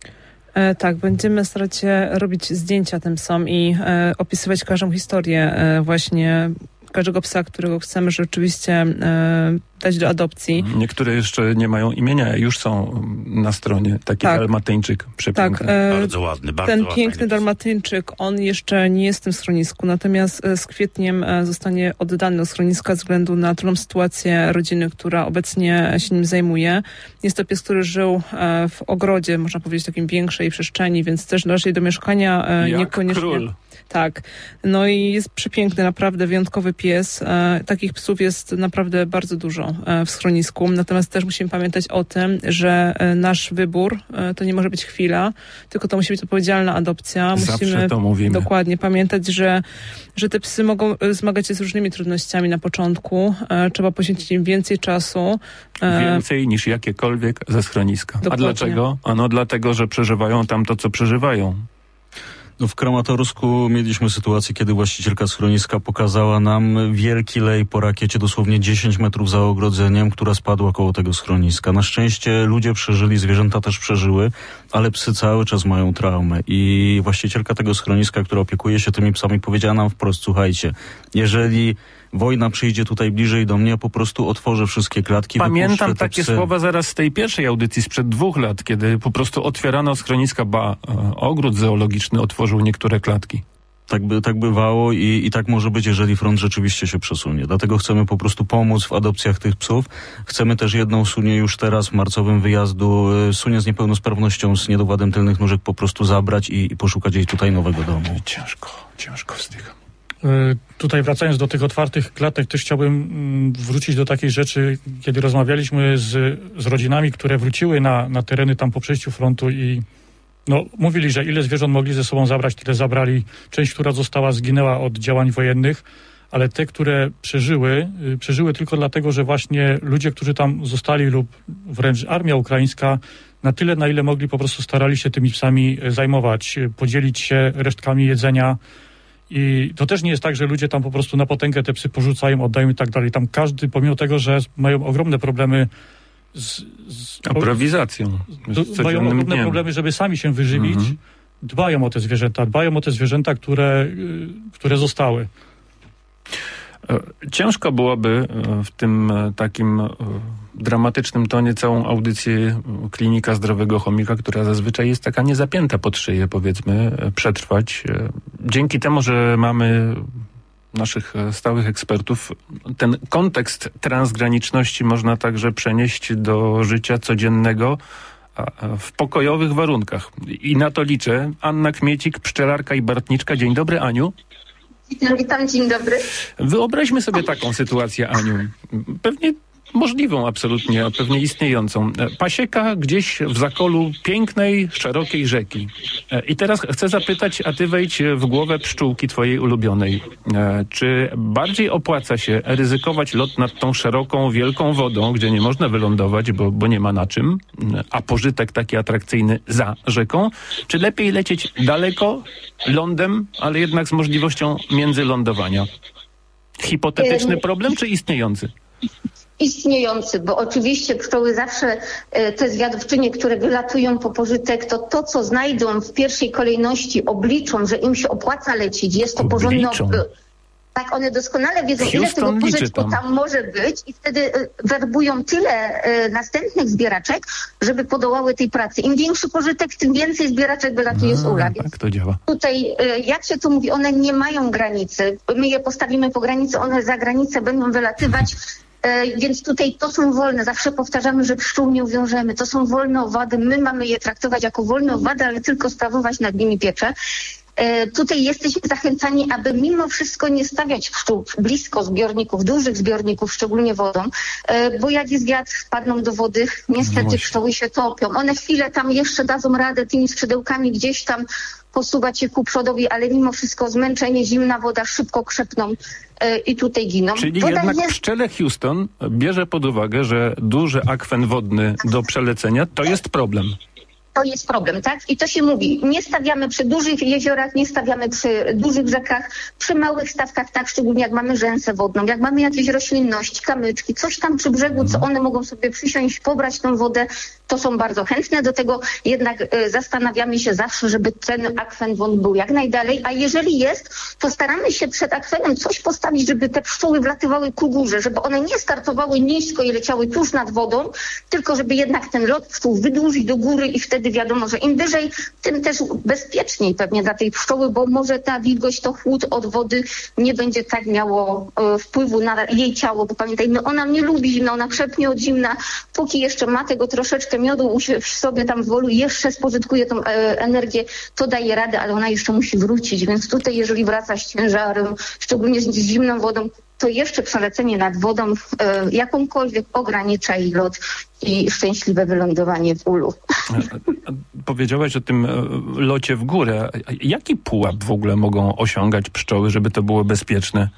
E, tak, będziemy starać się robić zdjęcia tym psom i e, opisywać każdą historię e, właśnie każdego psa, którego chcemy rzeczywiście e, dać do adopcji. Niektóre jeszcze nie mają imienia, już są na stronie. Taki Tak. dalmatyńczyk przepiękny. Tak, e, Bardzo ładny, bardzo ten ładny. piękny dalmatyńczyk, on jeszcze nie jest w tym schronisku, natomiast e, z kwietniem e, zostanie oddany do schroniska ze względu na trudną sytuację rodziny, która obecnie się nim zajmuje. Jest to pies, który żył e, w ogrodzie, można powiedzieć, takim większej przestrzeni, więc też należy do mieszkania e, Jak niekoniecznie. król. Tak. No i jest przepiękny, naprawdę wyjątkowy pies. E, takich psów jest naprawdę bardzo dużo e, w schronisku. Natomiast też musimy pamiętać o tym, że e, nasz wybór e, to nie może być chwila, tylko to musi być odpowiedzialna adopcja. Zawsze Musimy to mówimy. dokładnie pamiętać, że, że te psy mogą e, zmagać się z różnymi trudnościami na początku. E, trzeba poświęcić im więcej czasu. E, Więcej niż jakiekolwiek ze schroniska. Dokładnie. A dlaczego? Ano dlatego, że przeżywają tam to, co przeżywają. No w Kramatorsku mieliśmy sytuację, kiedy właścicielka schroniska pokazała nam wielki lej po rakiecie, dosłownie dziesięć metrów za ogrodzeniem, która spadła koło tego schroniska. Na szczęście ludzie przeżyli, zwierzęta też przeżyły, ale psy cały czas mają traumę. I właścicielka tego schroniska, która opiekuje się tymi psami, powiedziała nam wprost: słuchajcie, jeżeli wojna przyjdzie tutaj bliżej do mnie, po prostu otworzę wszystkie klatki. Pamiętam wypuszczę te takie psy. słowa zaraz z tej pierwszej audycji sprzed dwóch lat, kiedy po prostu otwierano schroniska, ba, e, ogród zoologiczny otworzył niektóre klatki. Tak, by, tak bywało i, i tak może być, jeżeli front rzeczywiście się przesunie. Dlatego chcemy po prostu pomóc w adopcjach tych psów. Chcemy też jedną sunię już teraz w marcowym wyjazdu, y, sunię z niepełnosprawnością, z niedowładem tylnych nóżek po prostu zabrać i, i poszukać jej tutaj nowego domu. Ciężko, ciężko wzdycham. Y, Tutaj wracając do tych otwartych klatek, też chciałbym mm, wrócić do takiej rzeczy, kiedy rozmawialiśmy z, z rodzinami, które wróciły na, na tereny tam po przejściu frontu i no, mówili, że ile zwierząt mogli ze sobą zabrać, tyle zabrali. Część, która została, zginęła od działań wojennych, ale te, które przeżyły, y, przeżyły tylko dlatego, że właśnie ludzie, którzy tam zostali lub wręcz armia ukraińska na tyle, na ile mogli, po prostu starali się tymi psami zajmować, y, podzielić się resztkami jedzenia. I to też nie jest tak, że ludzie tam po prostu na potęgę te psy porzucają, oddają i tak dalej. Tam każdy, pomimo tego, że mają ogromne problemy z... z aprowizacją. Z mają ogromne dniem. problemy, żeby sami się wyżywić. Mhm. Dbają o te zwierzęta, dbają o te zwierzęta, które, które zostały. Ciężko byłoby w tym takim dramatycznym tonie całą audycję Klinika Zdrowego Chomika, która zazwyczaj jest taka niezapięta pod szyję, powiedzmy, przetrwać. Dzięki temu, że mamy naszych stałych ekspertów, ten kontekst transgraniczności można także przenieść do życia codziennego w pokojowych warunkach. I na to liczę. Anna Kmiecik, pszczelarka i bartniczka. Dzień dobry, Aniu. Witam, witam, dzień dobry. Wyobraźmy sobie taką sytuację, Aniu. Pewnie możliwą absolutnie, a pewnie istniejącą. Pasieka gdzieś w zakolu pięknej, szerokiej rzeki. I teraz chcę zapytać, a ty wejdź w głowę pszczółki twojej ulubionej. Czy bardziej opłaca się ryzykować lot nad tą szeroką, wielką wodą, gdzie nie można wylądować, bo, bo nie ma na czym, a pożytek taki atrakcyjny za rzeką? Czy lepiej lecieć daleko, lądem, ale jednak z możliwością międzylądowania? Hipotetyczny problem, czy istniejący? Istniejący, bo oczywiście pszczoły zawsze, te zwiadowczynie, które wylatują po pożytek, to to, co znajdą w pierwszej kolejności, obliczą, że im się opłaca lecieć. Jest to porządne. Tak, one doskonale wiedzą, ile tego pożytku tam. tam może być i wtedy werbują tyle y, następnych zbieraczek, żeby podołały tej pracy. Im większy pożytek, tym więcej zbieraczek wylatuje A, z ula. Tak to działa. Tutaj, y, jak się tu mówi, one nie mają granicy. My je postawimy po granicy, one za granicę będą wylatywać. Więc tutaj to są wolne. Zawsze powtarzamy, że pszczół nie uwiążemy. To są wolne owady. My mamy je traktować jako wolne owady, ale tylko sprawować nad nimi pieczę. E, tutaj jesteśmy zachęcani, aby mimo wszystko nie stawiać pszczół blisko zbiorników, dużych zbiorników, szczególnie wodą, e, bo jak jest wiatr, wpadną do wody, niestety no pszczoły się topią. One chwilę tam jeszcze dadzą radę tymi skrzydełkami gdzieś tam posuwać się ku przodowi, ale mimo wszystko zmęczenie, zimna woda szybko krzepną e, i tutaj giną. Czyli woda jednak jest... pszczele Houston bierze pod uwagę, że duży akwen wodny do przelecenia to jest problem. To jest problem, tak? I to się mówi. Nie stawiamy przy dużych jeziorach, nie stawiamy przy dużych rzekach, przy małych stawkach, tak, szczególnie jak mamy rzęsę wodną, jak mamy jakieś roślinności, kamyczki, coś tam przy brzegu, co one mogą sobie przysiąść, pobrać tą wodę, to są bardzo chętne do tego, jednak y, zastanawiamy się zawsze, żeby ten akwen wodny był jak najdalej, a jeżeli jest, to staramy się przed akwenem coś postawić, żeby te pszczoły wlatywały ku górze, żeby one nie startowały nisko i leciały tuż nad wodą, tylko żeby jednak ten lot pszczół wydłużyć do góry i wtedy wiadomo, że im wyżej, tym też bezpieczniej pewnie dla tej pszczoły, bo może ta wilgoć, to chłód od wody nie będzie tak miało e, wpływu na jej ciało, bo pamiętajmy, ona nie lubi zimna, ona krzepnie od zimna, póki jeszcze ma tego troszeczkę miodu w sobie tam w wolu, jeszcze spożytkuje tą e, energię, to daje radę, ale ona jeszcze musi wrócić, więc tutaj jeżeli wraca z ciężarem, szczególnie z, z zimną wodą, to jeszcze przelecenie nad wodą e, jakąkolwiek ogranicza jej lot i szczęśliwe wylądowanie w ulu. Powiedziałaś o tym locie w górę. Jaki pułap w ogóle mogą osiągać pszczoły, żeby to było bezpieczne?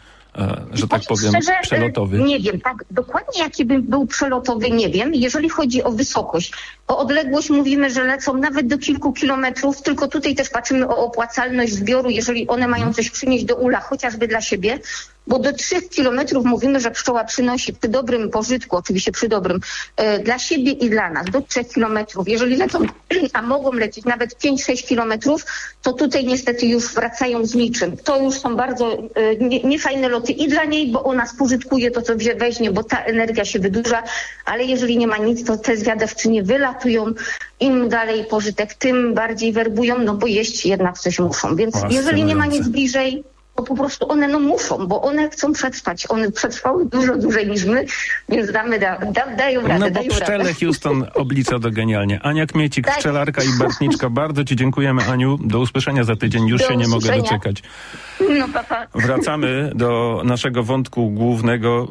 Że tak powiem, szczerze, przelotowy? Nie wiem, tak dokładnie jaki by był przelotowy, nie wiem. Jeżeli chodzi o wysokość, o odległość mówimy, że lecą nawet do kilku kilometrów, tylko tutaj też patrzymy o opłacalność zbioru, jeżeli one mają coś przynieść do ula, chociażby dla siebie, bo do trzech kilometrów mówimy, że pszczoła przynosi przy dobrym pożytku, oczywiście przy dobrym, e, dla siebie i dla nas, do trzech kilometrów. Jeżeli lecą, a mogą lecieć nawet pięć sześć kilometrów, to tutaj niestety już wracają z niczym. To już są bardzo e, nie, niefajne loty i dla niej, bo ona spożytkuje to, co weźmie, bo ta energia się wydłuża, ale jeżeli nie ma nic, to te zwiadowczynie wylatują. Im dalej pożytek, tym bardziej werbują, no bo jeść jednak coś muszą. Więc jeżeli nie ma nic bliżej, to po prostu one no muszą, bo one chcą przetrwać. One przetrwały dużo dłużej niż my, więc damy, da, da, dają radę. No bo dają pszczele radę. Houston oblicza to genialnie. Ania Kmiecik, tak. pszczelarka i bartniczka. Bardzo ci dziękujemy, Aniu. Do usłyszenia za tydzień. Już do się nie usłyszenia. mogę doczekać. No papa. Wracamy do naszego wątku głównego.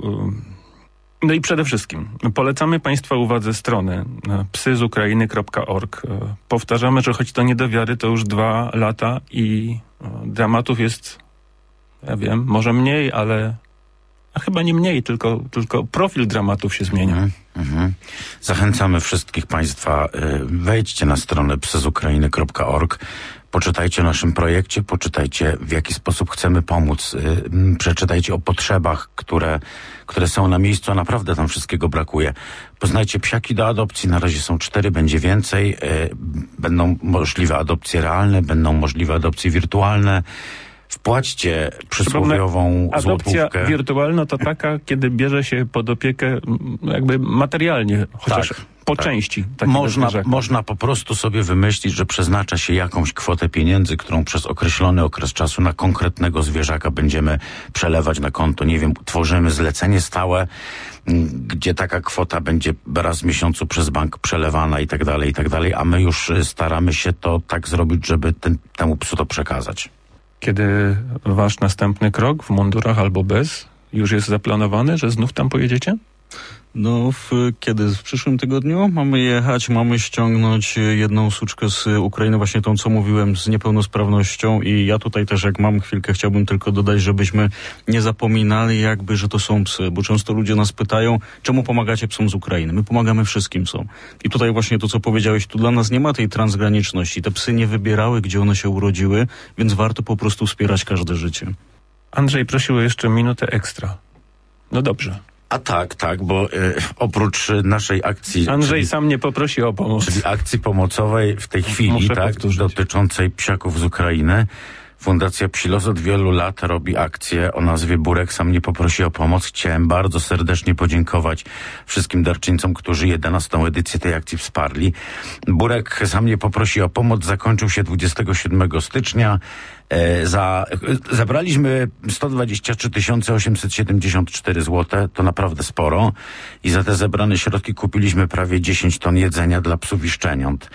No i przede wszystkim polecamy Państwa uwadze stronę psy z ukrainy kropka org. Powtarzamy, że choć to nie do wiary, to już dwa lata i dramatów jest Ja wiem, może mniej, ale a chyba nie mniej, tylko, tylko profil dramatów się zmienia. Mhm, mhm. Zachęcamy wszystkich Państwa, y, wejdźcie na stronę psy z ukrainy kropka org, poczytajcie o naszym projekcie, poczytajcie, w jaki sposób chcemy pomóc, y, przeczytajcie o potrzebach, które, które są na miejscu, a naprawdę tam wszystkiego brakuje. Poznajcie psiaki do adopcji, na razie są cztery, będzie więcej, y, będą możliwe adopcje realne, będą możliwe adopcje wirtualne. Wpłaćcie przysłowiową Adopcja złotówkę. wirtualna to taka, kiedy bierze się pod opiekę m, jakby materialnie, chociaż Tak, po tak. części. takiego Można, zwierzaka. można po prostu sobie wymyślić, że przeznacza się jakąś kwotę pieniędzy, którą przez określony okres czasu na konkretnego zwierzaka będziemy przelewać na konto. Nie wiem, tworzymy zlecenie stałe, m, gdzie taka kwota będzie raz w miesiącu przez bank przelewana i tak dalej, i tak dalej, a my już y, staramy się to tak zrobić, żeby ten, temu psu to przekazać. Kiedy wasz następny krok w mundurach albo bez już jest zaplanowany, że znów tam pojedziecie? No, w, kiedy? W przyszłym tygodniu mamy jechać, mamy ściągnąć jedną suczkę z Ukrainy, właśnie tą, co mówiłem, z niepełnosprawnością i ja tutaj też, jak mam chwilkę, chciałbym tylko dodać, żebyśmy nie zapominali jakby, że to są psy, bo często ludzie nas pytają, czemu pomagacie psom z Ukrainy? My pomagamy wszystkim psom. I tutaj właśnie to, co powiedziałeś, tu dla nas nie ma tej transgraniczności. Te psy nie wybierały, gdzie one się urodziły, więc warto po prostu wspierać każde życie. Andrzej prosił o jeszcze minutę ekstra. No dobrze. A tak, tak, bo y, oprócz y, naszej akcji... Andrzej czyli, sam nie poprosi o pomoc. czyli akcji pomocowej w tej chwili, Muszę tak, powtórzyć. dotyczącej psiaków z Ukrainy, Fundacja Psilos od wielu lat robi akcję o nazwie Burek sam nie poprosi o pomoc. Chciałem bardzo serdecznie podziękować wszystkim darczyńcom, którzy jedenastą edycję tej akcji wsparli. Burek sam nie poprosi o pomoc zakończył się dwudziestego siódmego stycznia. E, za, e, zebraliśmy sto dwadzieścia trzy tysiące osiemset siedemdziesiąt cztery złote, to naprawdę sporo. I za te zebrane środki kupiliśmy prawie dziesięć ton jedzenia dla psów i szczeniąt.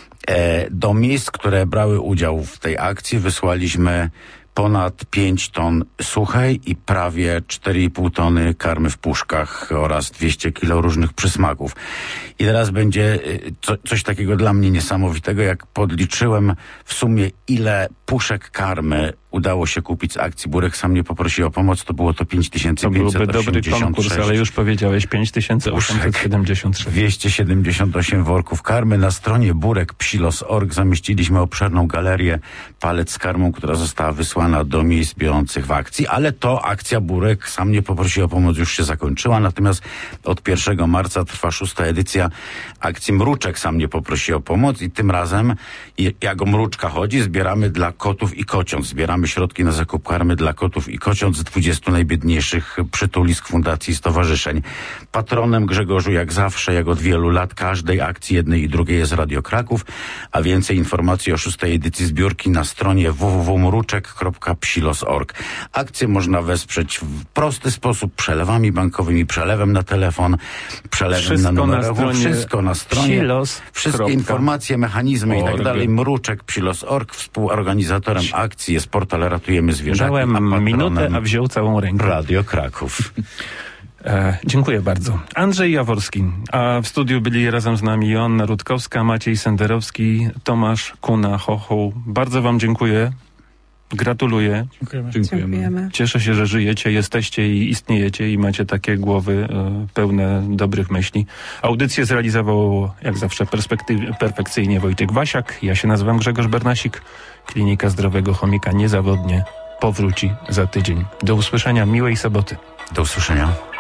Do miejsc, które brały udział w tej akcji, wysłaliśmy ponad pięć ton suchej i prawie cztery i pół tony karmy w puszkach oraz dwieście kilo różnych przysmaków. I teraz będzie co, coś takiego dla mnie niesamowitego, jak podliczyłem w sumie, ile puszek karmy udało się kupić z akcji Burek sam nie poprosi o pomoc, to było to pięć tysięcy pięćset osiemdziesiąt sześć. To byłby dobry konkurs, ale już powiedziałeś pięć tysięcy osiemset siedemdziesiąt sześć. dwieście siedemdziesiąt osiem worków karmy. Na stronie burek psilos kropka org zamieściliśmy obszerną galerię palet z karmą, która została wysłana do miejsc biorących w akcji, ale to akcja Burek sam nie poprosi o pomoc już się zakończyła, natomiast od pierwszego marca trwa szósta edycja akcji Mruczek sam nie poprosi o pomoc i tym razem, jak o mruczka chodzi, zbieramy dla kotów i kociąt. Zbieramy środki na zakup karmy dla kotów i kociąt z dwudziestu najbiedniejszych przytulisk, fundacji i stowarzyszeń. Patronem Grzegorzu, jak zawsze, jak od wielu lat, każdej akcji jednej i drugiej jest Radio Kraków, a więcej informacji o szóstej edycji zbiórki na stronie w w w kropka mruczek kropka psilos kropka org. Akcję można wesprzeć w prosty sposób, przelewami bankowymi, przelewem na telefon, przelewem Wszystko na numer, na stronie wszystko na stronie, psilos. wszystkie informacje, mechanizmy i tak org. dalej. Mruczek, psilos kropka org. Współorganizatorem akcji jest portal Ratujemy Zwierzaki. Dałem a patronem minutę, a wziął całą rękę. Radio Kraków. E, dziękuję bardzo. Andrzej Jaworski, a w studiu byli razem z nami Joanna Rutkowska, Maciej Senderowski, Tomasz Kuna-Chochoł. Bardzo wam dziękuję. Gratuluję. Dziękujemy. Dziękujemy. Dziękujemy. Cieszę się, że żyjecie, jesteście i istniejecie i macie takie głowy e, pełne dobrych myśli. Audycję zrealizował, jak zawsze, perspektyw- perfekcyjnie Wojciech Wasiak. Ja się nazywam Grzegorz Bernasik. Klinika Zdrowego Chomika niezawodnie powróci za tydzień. Do usłyszenia. Miłej soboty. Do usłyszenia.